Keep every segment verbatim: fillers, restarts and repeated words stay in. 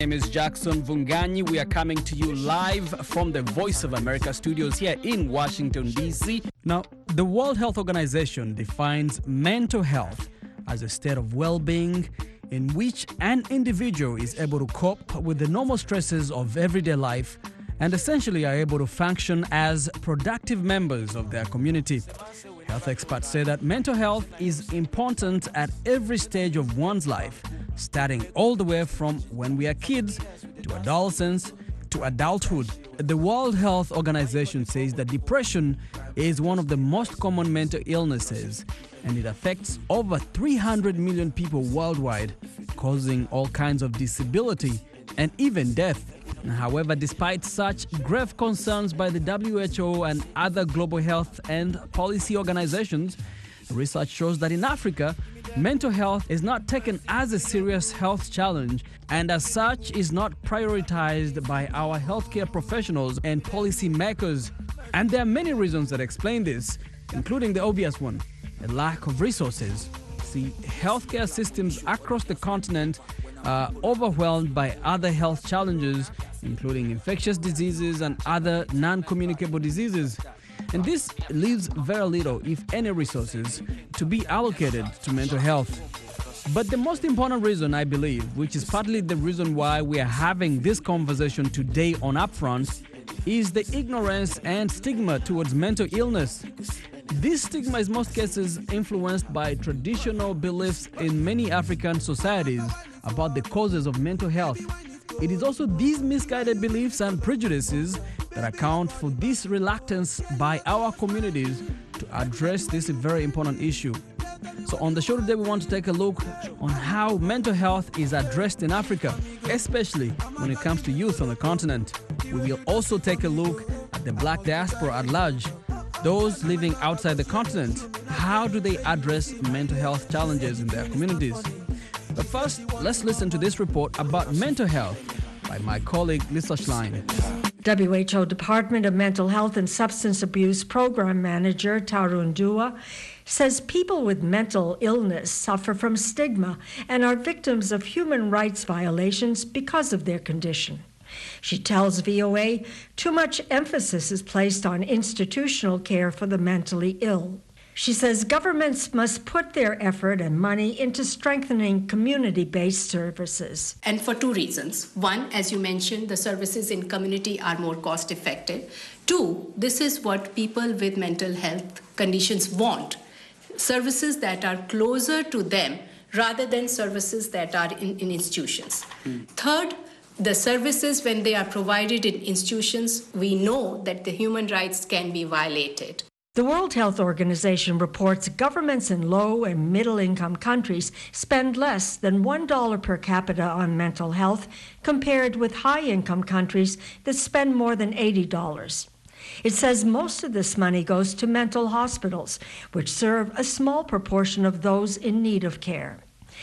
My name is Jackson Vunganyi. We are coming to you live from the Voice of America studios here in Washington, D C. Now, the World Health Organization defines mental health as a state of well-being in which an individual is able to cope with the normal stresses of everyday life and essentially are able to function as productive members of their community. Health experts say that mental health is important at every stage of one's life, starting all the way from when we are kids to adolescence to adulthood. The World Health Organization says that depression is one of the most common mental illnesses, and it affects over three hundred million people worldwide, causing all kinds of disability and even death. However, despite such grave concerns by the W H O and other global health and policy organizations, research shows that in Africa, mental health is not taken as a serious health challenge and as such is not prioritized by our healthcare professionals and policy makers. And there are many reasons that explain this, including the obvious one, a lack of resources. See, healthcare systems across the continent are overwhelmed by other health challenges, including infectious diseases and other non-communicable diseases. And this leaves very little, if any, resources to be allocated to mental health. But the most important reason, I believe, which is partly the reason why we are having this conversation today on Upfront, is the ignorance and stigma towards mental illness. This stigma is in most cases influenced by traditional beliefs in many African societies about the causes of mental health. It is also these misguided beliefs and prejudices that account for this reluctance by our communities to address this very important issue. So on the show today, we want to take a look on how mental health is addressed in Africa, especially when it comes to youth on the continent. We will also take a look at the Black diaspora at large, those living outside the continent. How do they address mental health challenges in their communities? But first, let's listen to this report about mental health by my colleague Lisa Schlein. W H O Department of Mental Health and Substance Abuse Program Manager Tarun Dua says people with mental illness suffer from stigma and are victims of human rights violations because of their condition. She tells V O A too much emphasis is placed on institutional care for the mentally ill. She says governments must put their effort and money into strengthening community-based services. And for two reasons. One, as you mentioned, the services in community are more cost-effective. Two, this is what people with mental health conditions want. Services that are closer to them rather than services that are in, in institutions. Mm. Third, the services, when they are provided in institutions, we know that the human rights can be violated. The World Health Organization reports governments in low and middle-income countries spend less than one dollar per capita on mental health compared with high-income countries that spend more than eighty dollars. It says most of this money goes to mental hospitals, which serve a small proportion of those in need of care.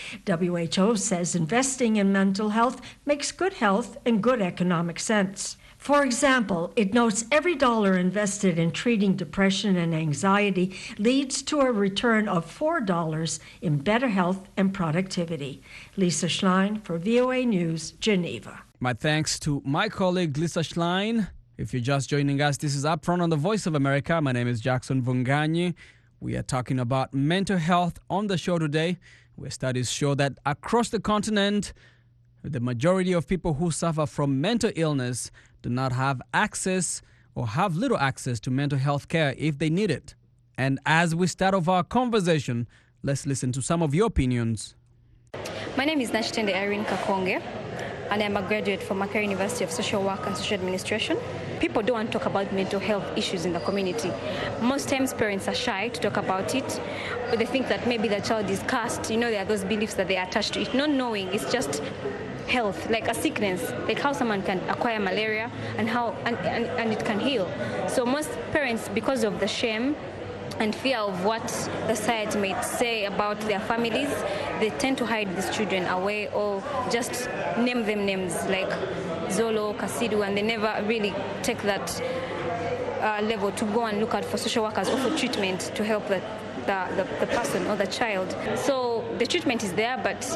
W H O says investing in mental health makes good health and good economic sense. For example, it notes every dollar invested in treating depression and anxiety leads to a return of four dollars in better health and productivity. Lisa Schlein for V O A News, Geneva. My thanks to my colleague Lisa Schlein. If you're just joining us, this is Upfront on the Voice of America. My name is Jackson Vunganyi. We are talking about mental health on the show today, where studies show that across the continent, the majority of people who suffer from mental illness do not have access or have little access to mental health care if they need it. And as we start off our conversation, let's listen to some of your opinions. My name is Nashtende Irene Kakonge, and I'm a graduate from Makerere University of Social Work and Social Administration. People don't want to talk about mental health issues in the community. Most times parents are shy to talk about it, but they think that maybe the child is cursed. You know, there are those beliefs that they are attached to it, not knowing it's just health, like a sickness, like how someone can acquire malaria and how and, and, and it can heal. So most parents, because of the shame and fear of what the society may say about their families, they tend to hide these children away or just name them names like Zolo, Kasidu, and they never really take that uh, level to go and look out for social workers or for treatment to help the, the, the, the person or the child. So the treatment is there, but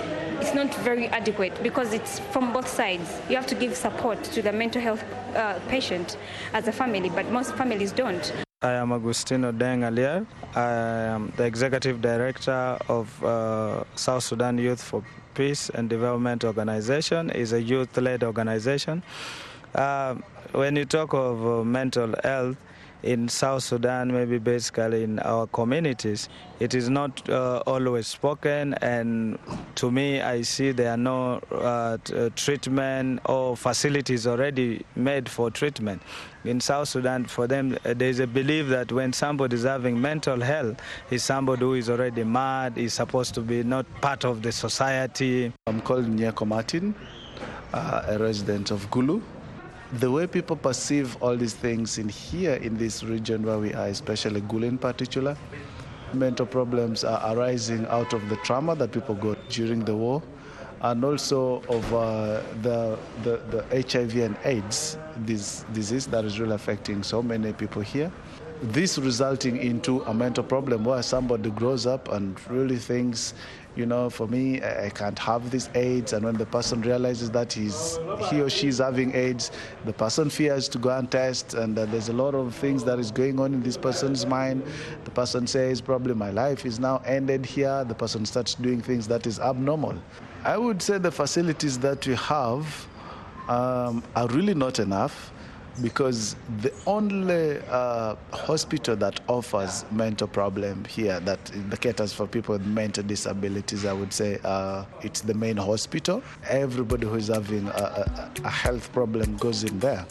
it's not very adequate because it's from both sides. You have to give support to the mental health uh, patient as a family, but most families don't. I am Agustino Deng Alier. I am the Executive Director of uh, South Sudan Youth for Peace and Development Organization. It's a youth-led organization. Uh, when you talk of uh, mental health in South Sudan, maybe basically in our communities, it is not uh, always spoken, and to me, I see there are no uh, t- treatment or facilities already made for treatment. In South Sudan, for them, uh, there is a belief that when somebody is having mental health, is somebody who is already mad, is supposed to be not part of the society. I'm called Nyeko Martin, uh, a resident of Gulu. The way people perceive all these things in here in this region where we are, especially Gulu in particular, mental problems are arising out of the trauma that people got during the war, and also of uh, the, the, the H I V and AIDS this disease that is really affecting so many people here. This resulting into a mental problem where somebody grows up and really thinks, you know, for me, I can't have this AIDS. And when the person realizes that he's, he or she is having AIDS, the person fears to go and test. And uh, there's a lot of things that is going on in this person's mind. The person says, probably my life is now ended here. The person starts doing things that is abnormal. I would say the facilities that we have um, are really not enough, because the only uh, hospital that offers mental problem here that caters for people with mental disabilities, I would say uh, it's the main hospital. Everybody who is having a, a, a health problem goes in there.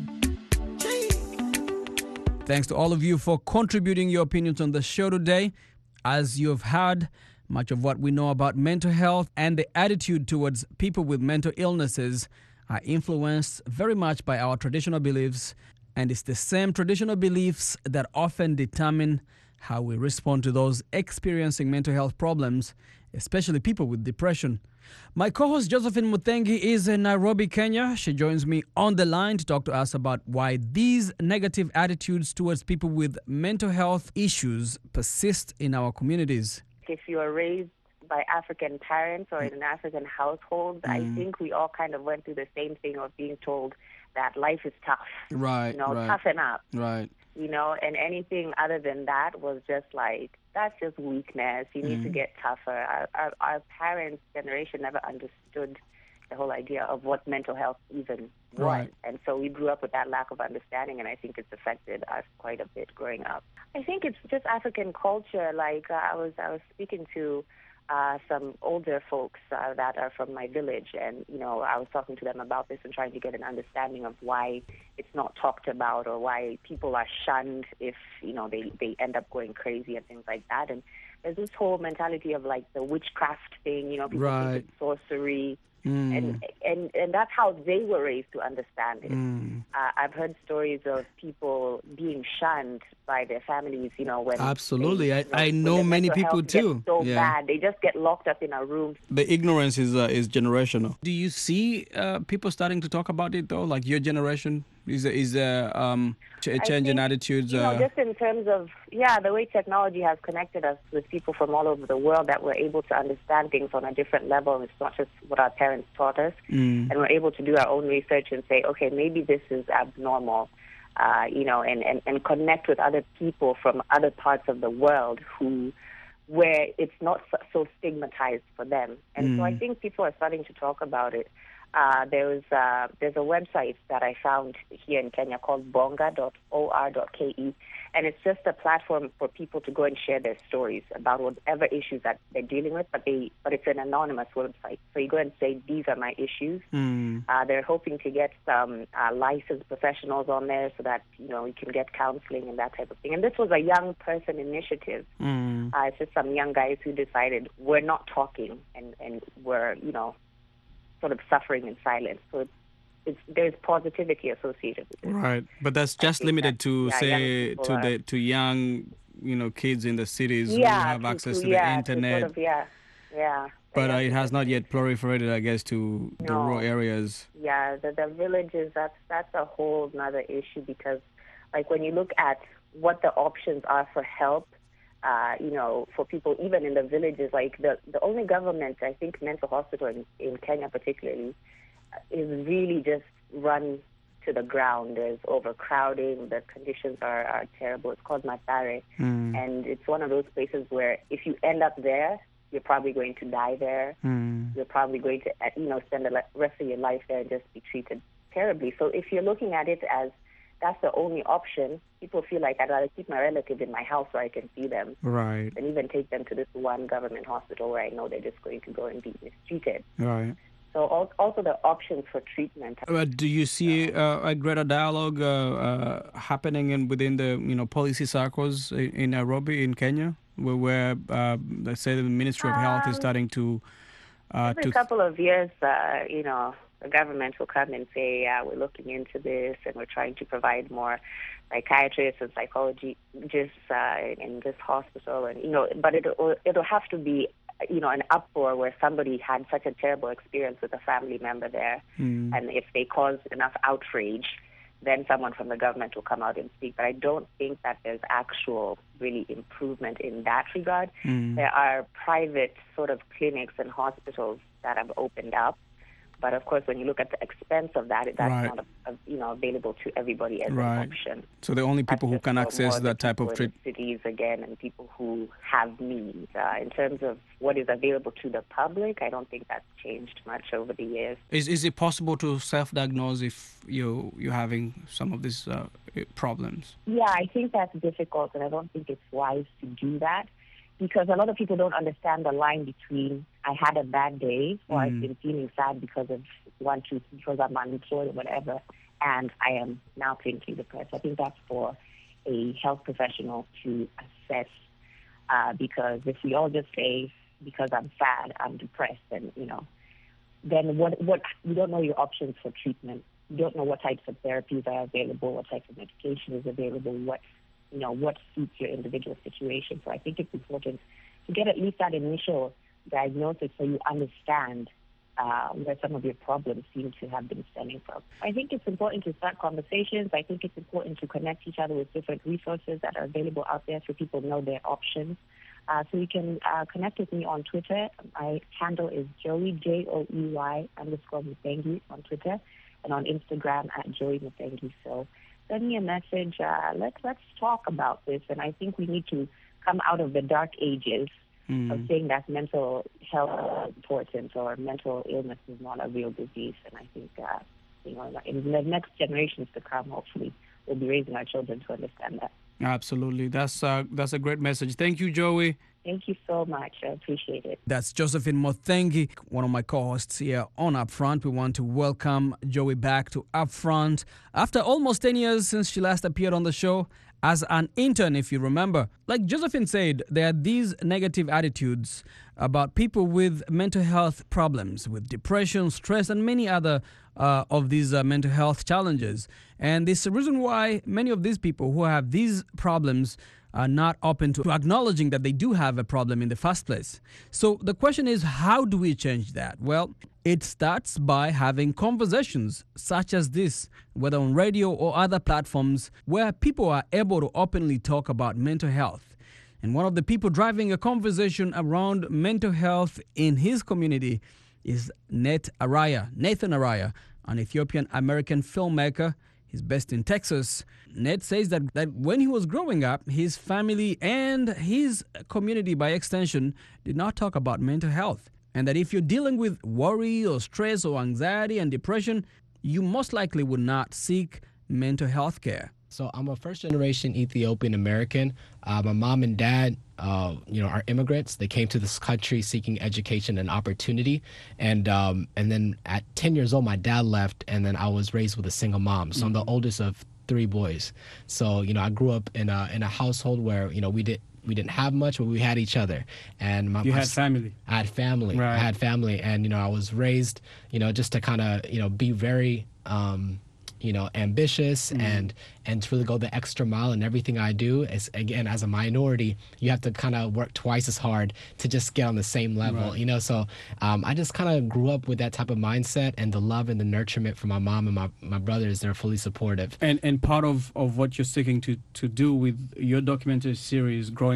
Thanks to all of you for contributing your opinions on the show today. As you've heard, much of what we know about mental health and the attitude towards people with mental illnesses are influenced very much by our traditional beliefs, and it's the same traditional beliefs that often determine how we respond to those experiencing mental health problems, especially people with depression. My co-host Josephine Mutengi is in Nairobi, Kenya. She joins me on the line to talk to us about why these negative attitudes towards people with mental health issues persist in our communities. If you are raised by African parents or in an African household, mm. I think we all kind of went through the same thing of being told that life is tough. Right, You know, right. toughen up. Right. You know, and anything other than that was just like, that's just weakness. You need mm. to get tougher. Our, our, our parents' generation never understood the whole idea of what mental health even was. Right. And so we grew up with that lack of understanding, and I think it's affected us quite a bit growing up. I think it's just African culture. Like uh, I was, I was speaking to Uh, some older folks uh, that are from my village, and you know, I was talking to them about this and trying to get an understanding of why it's not talked about, or why people are shunned if you know they they end up going crazy and things like that. And there's this whole mentality of like the witchcraft thing, you know, people Right. think it's sorcery. Mm. And, and and that's how they were raised to understand it. Mm. Uh, I've heard stories of people being shunned by their families, you know, when Absolutely. they, I, you know, I when know their many mental people health gets too. so Yeah. bad, they just get locked up in a room. The ignorance is uh, is generational. Do you see uh, people starting to talk about it though? Like your generation is a, is a, um, a change I in think, attitudes. You know, uh, just in terms of yeah, the way technology has connected us with people from all over the world, that we're able to understand things on a different level. It's not just what our parents taught us, mm. and we're able to do our own research and say, okay, maybe this is abnormal. Uh, you know, and, and, and connect with other people from other parts of the world who, where it's not so, so stigmatized for them. And Mm. so I think people are starting to talk about it. Uh, there was, uh, there's a website that I found here in Kenya called bonga dot or dot ke, and it's just a platform for people to go and share their stories about whatever issues that they're dealing with, but they, but it's an anonymous website. So you go and say, these are my issues. Mm. Uh, they're hoping to get some uh, licensed professionals on there so that, you know, you can get counseling and that type of thing. And this was a young person initiative. Mm. Uh, it's just some young guys who decided we're not talking, and, and we're, you know, sort of suffering in silence. So it's, it's there's positivity associated with it. Right, but that's just limited that, to yeah, say young to people the are- to young, you know, kids in the cities who Yeah, have to- access to- to, yeah, the internet. To sort of, yeah, yeah. But yeah, uh, it has not definitely. yet proliferated, I guess, to the No. rural areas. Yeah, the, the villages, that's, that's a whole nother issue, because, like, when you look at what the options are for help, uh, you know, for people even in the villages. Like the, the only government, I think, mental hospital in, in Kenya particularly, is really just run to the ground. There's overcrowding. The conditions are, are terrible. It's called Mathare. Mm. And it's one of those places where if you end up there, you're probably going to die there. Mm. You're probably going to, you know, spend the rest of your life there and just be treated terribly. So if you're looking at it as that's the only option, people feel like I'd rather keep my relative in my house where I can see them. Right. And even take them to this one government hospital where I know they're just going to go and be mistreated. Right. So also the options for treatment. Uh, do you see uh, a greater dialogue uh, uh, happening in, within the you know policy circles in, in Nairobi, in Kenya, where, where uh, let's say the Ministry of Health um, is starting to... Uh, every to couple of years, uh, you know, the government will come and say, yeah, we're looking into this and we're trying to provide more psychiatrists and psychologists uh, in this hospital. And, you know, but it'll, it'll have to be, you know, an uproar where somebody had such a terrible experience with a family member there. Mm. And if they cause enough outrage, then someone from the government will come out and speak. But I don't think that there's actual really improvement in that regard. Mm. There are private sort of clinics and hospitals that have opened up. But of course, when you look at the expense of that, that's right. not a, a, you know available to everybody as right. an option. So the only people that's who can access that type of treatment, cities again, and people who have needs. Uh, in terms of what is available to the public, I don't think that's changed much over the years. Is is it possible to self-diagnose if you you're having some of these uh, problems? Yeah, I think that's difficult, and I don't think it's wise to do that. Because a lot of people don't understand the line between I had a bad day or mm. I've been feeling sad because of one, two, because I'm unemployed or whatever, and I am now clinically depressed. I think that's for a health professional to assess uh, because if we all just say, because I'm sad, I'm depressed, and, you know, then what, what, you don't know your options for treatment. You don't know what types of therapies are available, what types of medication is available, what you know, what suits your individual situation. So I think it's important to get at least that initial diagnosis so you understand uh, where some of your problems seem to have been stemming from. I think it's important to start conversations. I think it's important to connect each other with different resources that are available out there so people know their options. Uh, so you can uh, connect with me on Twitter. My handle is Joey, J O E Y underscore Muthengi on Twitter, and on Instagram at Joey Muthengi. So send me a message. Uh, let's let's talk about this. And I think we need to come out of the dark ages mm. of saying that mental health is important or mental illness is not a real disease. And I think, uh, you know, in the next generations to come, hopefully, we'll be raising our children to understand that. Absolutely. That's uh, that's a great message. Thank you, Joey. Thank you so much. I appreciate it. That's Josephine Muthengi, one of my co-hosts here on Upfront. We want to welcome Joey back to Upfront after almost ten years since she last appeared on the show as an intern, if you remember. Like Josephine said, there are these negative attitudes about people with mental health problems, with depression, stress, and many other uh, of these uh, mental health challenges. And this is the reason why many of these people who have these problems are not open to acknowledging that they do have a problem in the first place. So the question is, how do we change that? Well, it starts by having conversations such as this, whether on radio or other platforms, where people are able to openly talk about mental health. And one of the people driving a conversation around mental health in his community is Nate Araya, Nathan Araya, an Ethiopian-American filmmaker. He's based in Texas. Ned says that, that when he was growing up, his family and his community, by extension, did not talk about mental health. And that if you're dealing with worry or stress or anxiety and depression, you most likely would not seek mental health care. So I'm a first-generation Ethiopian American. Uh, my mom and dad, uh, you know, are immigrants. They came to this country seeking education and opportunity. And um, and then at ten years old, my dad left, and then I was raised with a single mom. So mm-hmm. I'm the oldest of three boys. So, you know, I grew up in a in a household where, you know, we did we didn't have much, but we had each other. And my, you my, had family. I had family. Right. I had family, and you know, I was raised, you know, just to kind of, you know, be very. Um, you know, ambitious mm. and and to really go the extra mile in everything I do. Is, again, as a minority, you have to kind of work twice as hard to just get on the same level, right. you know. So um, I just kind of grew up with that type of mindset, and the love and the nurturement from my mom and my, my brothers. They're fully supportive. And and part of, of what you're seeking to, to do with your documentary series, Growing Up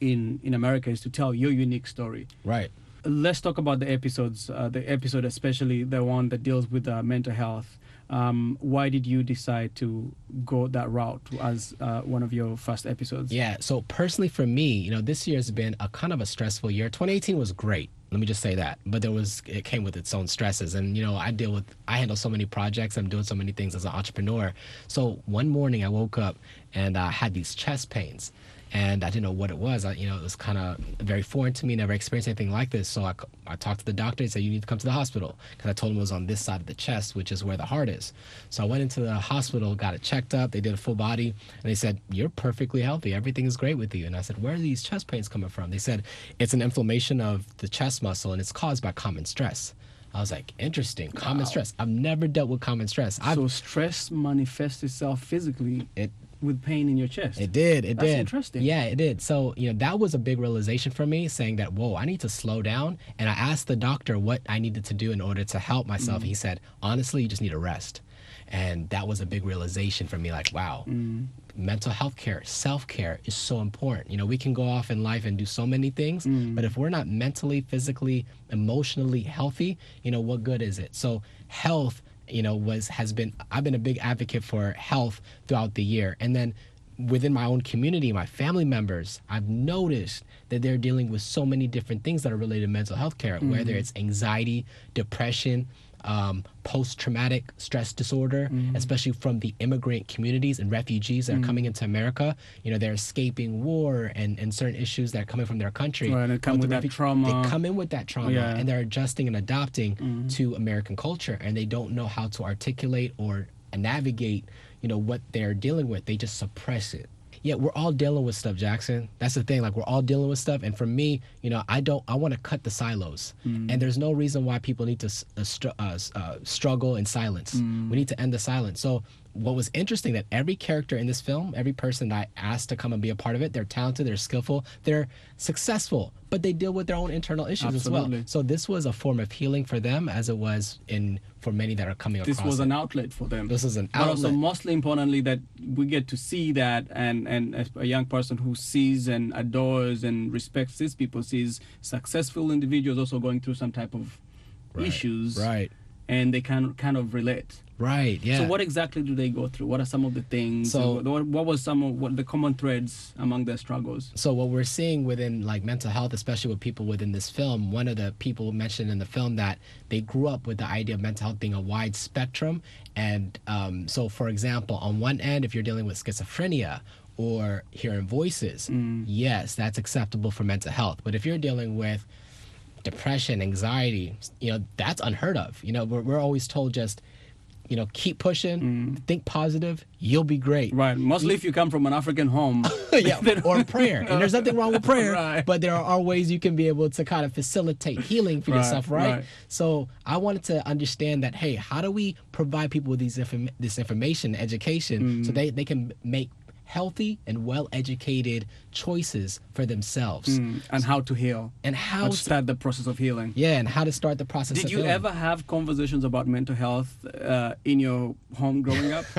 in, in America is to tell your unique story. Right. Let's talk about the episodes, uh, the episode especially the one that deals with uh, mental health. Um, why did you decide to go that route as uh, one of your first episodes? Yeah, so personally for me, you know, this year has been a kind of a stressful year. twenty eighteen was great. Let me just say that. But there was, it came with its own stresses. And, you know, I deal with, I handle so many projects. I'm doing so many things as an entrepreneur. So one morning I woke up and I had these chest pains. And I didn't know what it was. I, you know, it was kind of very foreign to me. Never experienced anything like this. So I, I talked to the doctor. He said, you need to come to the hospital. Because I told him it was on this side of the chest, which is where the heart is. So I went into the hospital, got it checked up. They did a full body. And they said, you're perfectly healthy. Everything is great with you. And I said, where are these chest pains coming from? They said, it's an inflammation of the chest muscle, and it's caused by common stress. I was like, interesting. Common wow. stress. I've never dealt with common stress. I've, so stress manifests itself physically. It with pain in your chest. It did. It That's did. interesting. Yeah, it did. So, you know, that was a big realization for me, saying that, whoa, I need to slow down. And I asked the doctor what I needed to do in order to help myself. Mm. He said, honestly, you just need a rest. And that was a big realization for me, like, wow, mm. mental health care, self-care is so important. You know, we can go off in life and do so many things, mm. but if we're not mentally, physically, emotionally healthy, you know, what good is it? So health, you know, was has been, I've been a big advocate for health throughout the year. And then within my own community, my family members, I've noticed that they're dealing with so many different things that are related to mental health care, mm-hmm. whether it's anxiety, depression, um, post-traumatic stress disorder, mm-hmm. especially from the immigrant communities and refugees that mm-hmm. are coming into America. You know, they're escaping war and, and certain issues that are coming from their country. Right, and they come with that trauma. They come in with that trauma, yeah. and they're adjusting and adapting mm-hmm. to American culture, and they don't know how to articulate or navigate, you know, what they're dealing with. They just suppress it. Yeah, we're all dealing with stuff, Jackson. That's the thing. Like, we're all dealing with stuff. And for me, you know, I don't, I want to cut the silos. Mm. And there's no reason why people need to uh, str- uh, uh, struggle in silence. Mm. We need to end the silence. So what was interesting, that every character in this film, every person that I asked to come and be a part of it, they're talented, they're skillful, they're successful, but they deal with their own internal issues Absolutely. as well. So this was a form of healing for them, as it was in for many that are coming this across was it. an outlet for them. This is an but outlet. also, mostly importantly, that we get to see that, and, and as a young person who sees and adores and respects these people, sees successful individuals also going through some type of right. issues. Right. And they can kind of relate. Right, yeah. So what exactly do they go through? What are some of the things? So what, what was some of what the common threads among their struggles? So what we're seeing within like mental health, especially with people within this film, one of the people mentioned in the film that they grew up with the idea of mental health being a wide spectrum. And um, so, for example, on one end, if you're dealing with schizophrenia or hearing voices, mm. yes, that's acceptable for mental health. But if you're dealing with depression, anxiety, you know, that's unheard of. You know, we're, we're always told just, you know, keep pushing, mm. think positive, you'll be great. Right. Mostly if you come from an African home. yeah, or prayer. And there's nothing wrong with prayer, right. but there are ways you can be able to kind of facilitate healing for right, yourself, right? right? So I wanted to understand that, hey, how do we provide people with these inform- this information, education, mm. so they, they can make healthy and well-educated choices for themselves. Mm, and how to heal. And how, how to start the process of healing. Yeah, and how to start the process Did of you healing. ever have conversations about mental health uh, in your home growing up?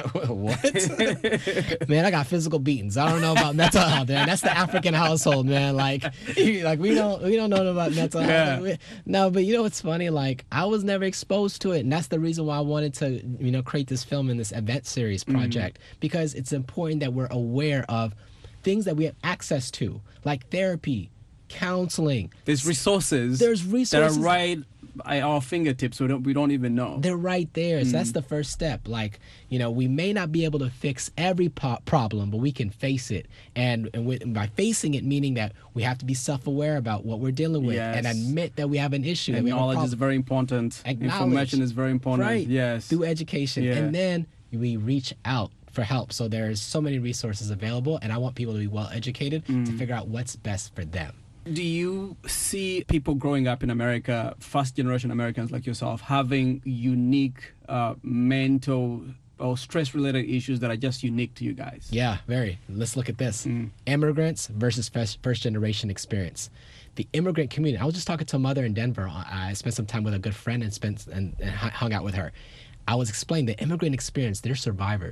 What? Man, I got physical beatings. I don't know about mental health, man. That's the African household, man. Like, like we don't we don't know about mental yeah. health. We, no, but you know what's funny? Like, I was never exposed to it, and that's the reason why I wanted to, you know, create this film and this event series project, mm. because it's important that we're aware of things that we have access to, like therapy, counseling. There's resources. There's resources that are right at our fingertips, so don't, we don't even know. They're right there. Mm. So that's the first step. Like, you know, we may not be able to fix every po- problem, but we can face it. And, and with, by facing it, meaning that we have to be self-aware about what we're dealing with, yes. and admit that we have an issue. And that we knowledge have a is very important. Acknowledge. Information is very important. Right. Yes. Through education. Yeah. And then we reach out for help. So there's so many resources available, and I want people to be well educated mm. to figure out what's best for them. Do you see people growing up in America, first generation Americans like yourself, having unique uh, mental or stress related issues that are just unique to you guys? Yeah, very. Let's look at this. Mm. Immigrants versus first, first generation experience. The immigrant community. I was just talking to a mother in Denver. I spent some time with a good friend and spent and, and hung out with her. I was explaining the immigrant experience, they're survivors.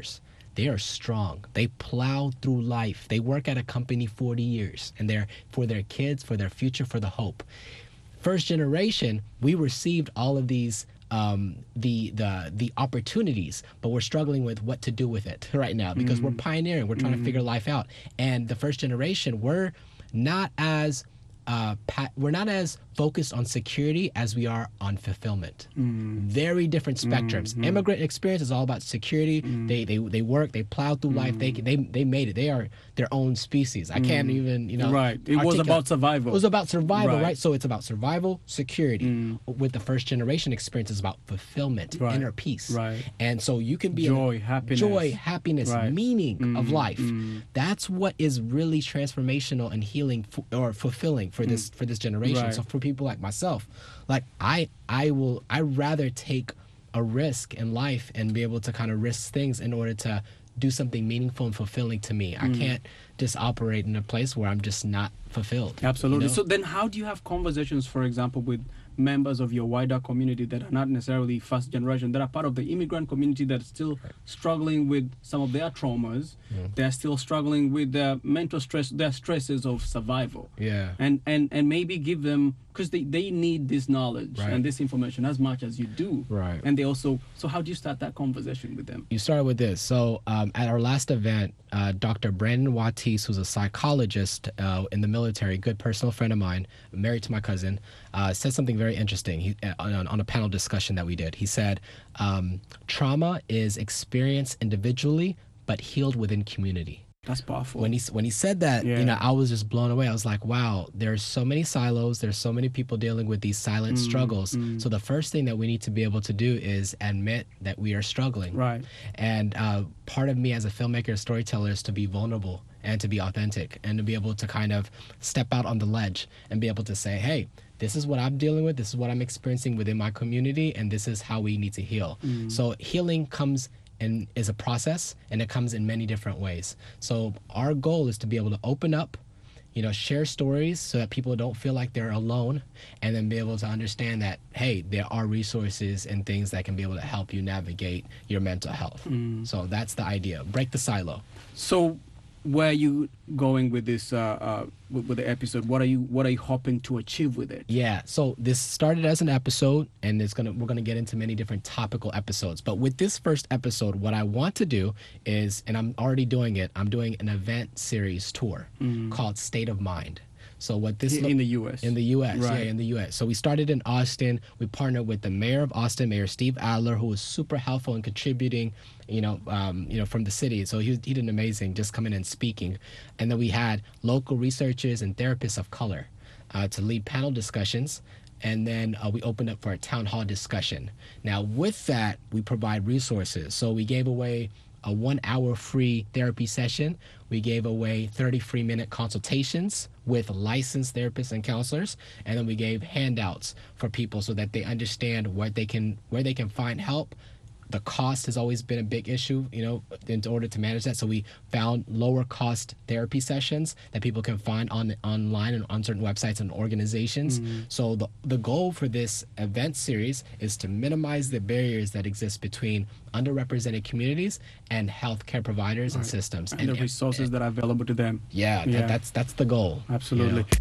they are strong. They plow through life. They work at a company forty years, and they're for their kids, for their future, for the hope. First generation, we received all of these um, the the the opportunities, but we're struggling with what to do with it right now because mm-hmm. we're pioneering. We're trying mm-hmm. to figure life out. And the first generation, we're not as uh, pa- we're not as focused on security as we are on fulfillment. Mm. Very different spectrums. Mm-hmm. Immigrant experience is all about security. Mm. They they they work. They plow through mm. life. They they they made it. They are their own species. I can't mm. even you know. Right. It was about survival. It was about survival, right? right? So it's about survival, security. Mm. With the first generation experience, is about fulfillment, right. inner peace. Right. And so you can be joy, in happiness, joy, happiness, right. meaning mm. of life. Mm. That's what is really transformational and healing f- or fulfilling for mm. this for this generation. Right. So for people like myself. Like I, I will. I rather take a risk in life and be able to kind of risk things in order to do something meaningful and fulfilling to me. Mm. I can't just operate in a place where I'm just not fulfilled. Absolutely. You know? So then, how do you have conversations, for example, with members of your wider community that are not necessarily first generation, that are part of the immigrant community that are still right. struggling with some of their traumas? Mm. They're still struggling with their mental stress, their stresses of survival. Yeah. And and and maybe give them, because they, they need this knowledge right. and this information as much as you do. Right. And they also, so how do you start that conversation with them? You start with this. So um, at our last event, uh, Doctor Brandon Watis, who's a psychologist uh, in the military, good personal friend of mine, married to my cousin, uh, said something very interesting he, on, on a panel discussion that we did. He said, um, trauma is experienced individually, but healed within community. That's powerful. When he when he said that, yeah. you know, I was just blown away. I was like, wow, there's so many silos. There's so many people dealing with these silent mm, struggles. Mm. So the first thing that we need to be able to do is admit that we are struggling. Right. And uh, part of me as a filmmaker, storyteller, is to be vulnerable and to be authentic and to be able to kind of step out on the ledge and be able to say, hey, this is what I'm dealing with. This is what I'm experiencing within my community, and this is how we need to heal. Mm. So healing comes and is a process, and it comes in many different ways. So our goal is to be able to open up, you know, share stories so that people don't feel like they're alone, and then be able to understand that, hey, there are resources and things that can be able to help you navigate your mental health. Mm. So that's the idea. Break the silo. So where are you going with this, uh, uh, with, with the episode? What are you What are you hoping to achieve with it? Yeah, so this started as an episode, and it's gonna we're gonna get into many different topical episodes. But with this first episode, what I want to do is, and I'm already doing it, I'm doing an event series tour mm. called State of Mind. So what this in, lo- in the U S in the U S right. yeah in the U S So we started in Austin. We partnered with the mayor of Austin, Mayor Steve Adler, who was super helpful in contributing, you know, um, you know, from the city. So he he did amazing, just coming and speaking. And then we had local researchers and therapists of color uh, to lead panel discussions. And then uh, we opened up for a town hall discussion. Now with that, we provide resources. So we gave away a one-hour free therapy session. We gave away thirty free minute consultations with licensed therapists and counselors, and then we gave handouts for people so that they understand where they can where they can find help. The cost has always been a big issue, you know, in order to manage that. So we found lower cost therapy sessions that people can find on online and on certain websites and organizations. Mm-hmm. So the the goal for this event series is to minimize the barriers that exist between underrepresented communities and healthcare providers right. and systems. And, and the resources and, that are available to them. Yeah, yeah. That, that's that's the goal. Absolutely. You know?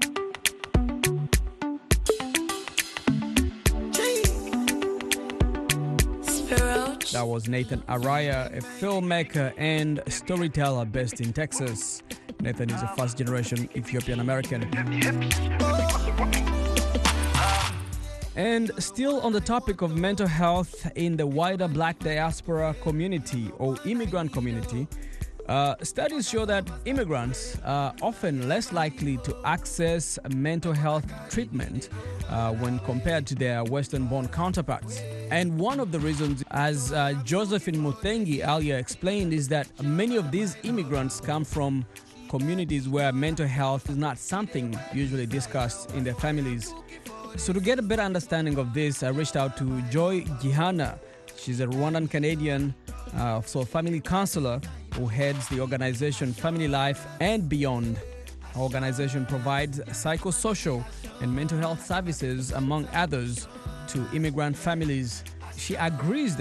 That was Nathan Araya, a filmmaker and storyteller based in Texas. Nathan is a first-generation Ethiopian American. And still on the topic of mental health in the wider Black diaspora community or immigrant community, uh, studies show that immigrants are often less likely to access mental health treatment uh, when compared to their Western-born counterparts. And one of the reasons, as uh, Josephine Mutengi earlier explained, is that many of these immigrants come from communities where mental health is not something usually discussed in their families. So to get a better understanding of this, I reached out to Joy Gihana. She's a Rwandan Canadian, uh, so family counselor who heads the organization Family Life and Beyond. Our organization provides psychosocial and mental health services, among others, to immigrant families. She agrees that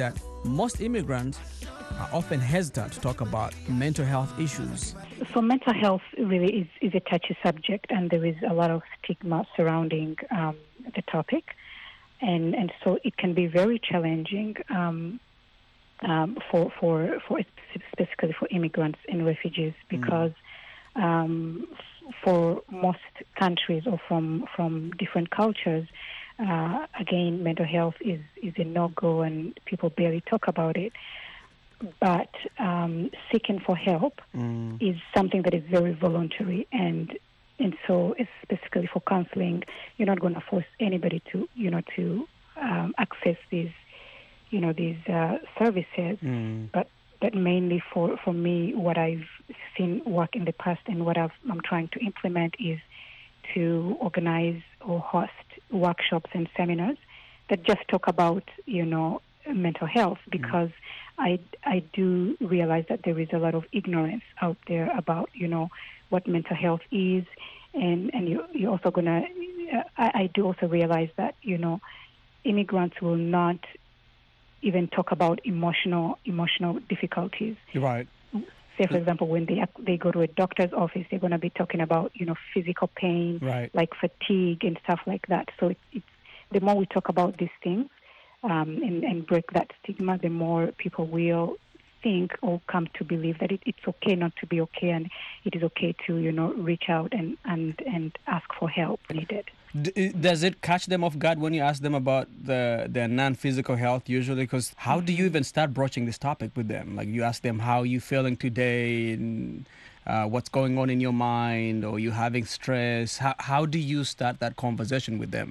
most immigrants are often hesitant to talk about mental health issues. So mental health really is, is a touchy subject, and there is a lot of stigma surrounding um, the topic. And, and so it can be very challenging um, um, for, for, for specifically for immigrants and refugees, because mm. um, for most countries or from, from different cultures, uh, again, mental health is, is a no-go and people barely talk about it. But um, seeking for help mm. is something that is very voluntary, and and so specifically for counseling, you're not going to force anybody to you know to um, access these you know these uh, services. Mm. But but mainly for, for me, what I've seen work in the past and what I've, I'm trying to implement is to organize or host workshops and seminars that just talk about you know mental health, because mm. I, I do realize that there is a lot of ignorance out there about, you know, what mental health is. And, and you, you're also going to, uh, I, I do also realize that, you know, immigrants will not even talk about emotional emotional difficulties. Right. Say, for example, when they they go to a doctor's office, they're going to be talking about, you know, physical pain, right. like fatigue and stuff like that. So it, it's, the more we talk about these things, Um, and, and break that stigma, the more people will think or come to believe that it, it's okay not to be okay, and it is okay to, you know, reach out and, and, and ask for help needed. D- does it catch them off guard when you ask them about the their non-physical health usually? Because how do you even start broaching this topic with them? Like, you ask them, how are you feeling today? And, uh, what's going on in your mind? Or you having stress? How, how do you start that conversation with them?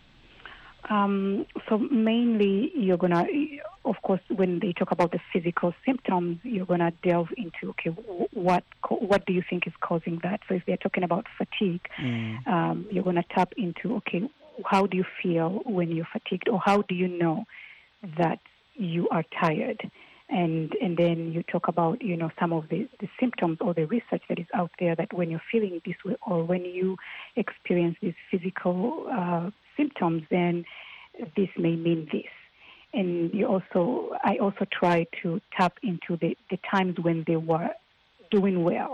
Um, so mainly you're going to, of course, when they talk about the physical symptoms, you're going to delve into, okay, what what do you think is causing that? So if they're talking about fatigue, mm. um, you're going to tap into, okay, how do you feel when you're fatigued, or how do you know that you are tired? And and then you talk about, you know, some of the, the symptoms or the research that is out there that when you're feeling this way or when you experience these physical uh, symptoms, then this may mean this. And you also, I also try to tap into the, the times when they were doing well.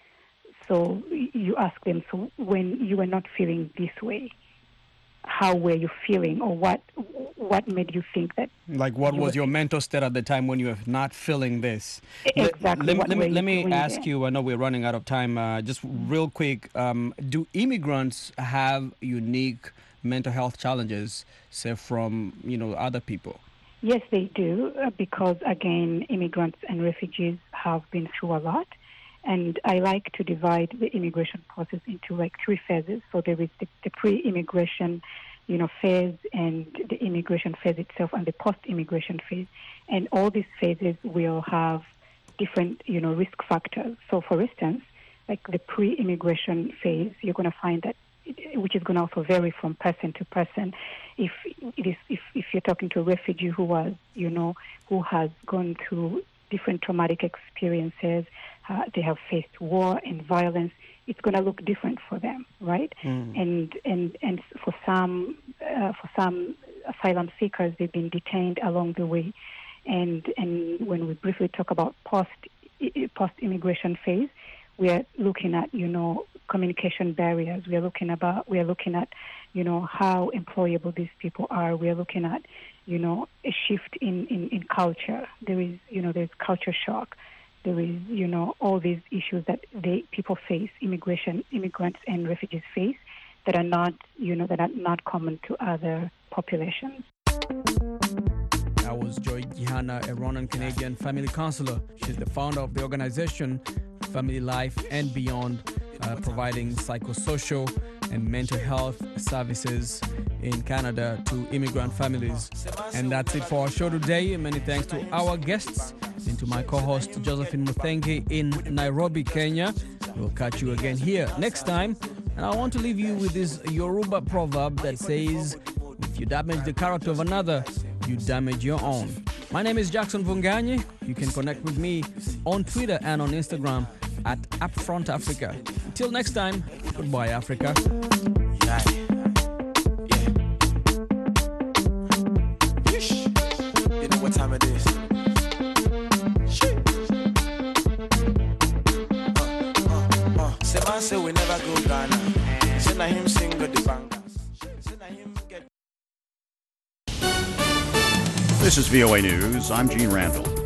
So you ask them, so when you were not feeling this way, how were you feeling, or what what made you think that? Like, what you was were, your mental state at the time when you were not feeling this? Exactly. Let, what let, let me let me ask there? you. I know we're running out of time. Uh, just real quick, um, do immigrants have unique mental health challenges, say, from you know other people? Yes, they do, uh, because again, immigrants and refugees have been through a lot. And I like to divide the immigration process into like three phases. So there is the, the pre-immigration, you know, phase, and the immigration phase itself, and the post-immigration phase. And all these phases will have different, you know, risk factors. So, for instance, like the pre-immigration phase, you're going to find that, which is going to also vary from person to person. If it is, if, if you're talking to a refugee who was, you know, who has gone through different traumatic experiences, uh, they have faced war and violence, it's going to look different for them, right? Mm. And and and for some uh, for some asylum seekers, they've been detained along the way, and and when we briefly talk about post post immigration phase, we are looking at, you know, communication barriers. We are looking about we are looking at, you know, how employable these people are. We are looking at, you know, a shift in, in, in culture. There is, you know, there's culture shock. There is, you know, all these issues that they people face, immigration, immigrants and refugees face, that are not, you know, that are not common to other populations. That was Joy Gihana, a Ronan Canadian family counselor. She's the founder of the organization Family Life and Beyond, uh, providing psychosocial and mental health services in Canada to immigrant families. And that's it for our show today. Many thanks to our guests and to my co-host Josephine Muthenge in Nairobi, Kenya. We'll catch you again here next time. And I want to leave you with this Yoruba proverb that says, if you damage the character of another, you damage your own. My name is Jackson Vunganyi. You can connect with me on Twitter and on Instagram at Upfront Africa. Until next time, goodbye, Africa. Yeah. Yeah. You know what time it is. go Ghana. Say na him sing with the bangers. Say na him get. This is V O A News. I'm Gene Randall.